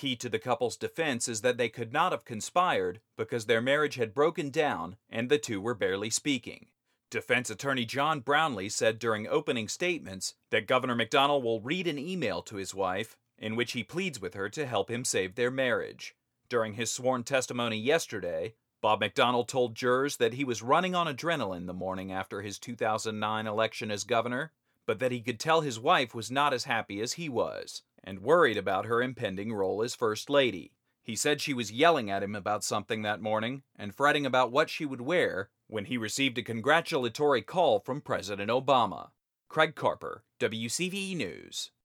Key to the couple's defense is that they could not have conspired because their marriage had broken down and the two were barely speaking. Defense attorney John Brownlee said during opening statements that Governor McDonnell will read an email to his wife in which he pleads with her to help him save their marriage. During his sworn testimony yesterday, Bob McDonnell told jurors that he was running on adrenaline the morning after his 2009 election as governor, but that he could tell his wife was not as happy as he was, and worried about her impending role as First Lady. He said she was yelling at him about something that morning and fretting about what she would wear when he received a congratulatory call from President Obama. Craig Carper, WCVE News.